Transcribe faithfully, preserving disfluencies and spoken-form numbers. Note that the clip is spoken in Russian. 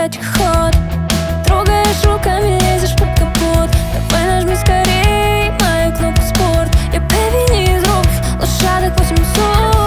тачоход. Трогаешь руками, лезешь под капот. Давай нажми скорей мою кнопку спорт. Я по вине из роков, лошадок восемьсот.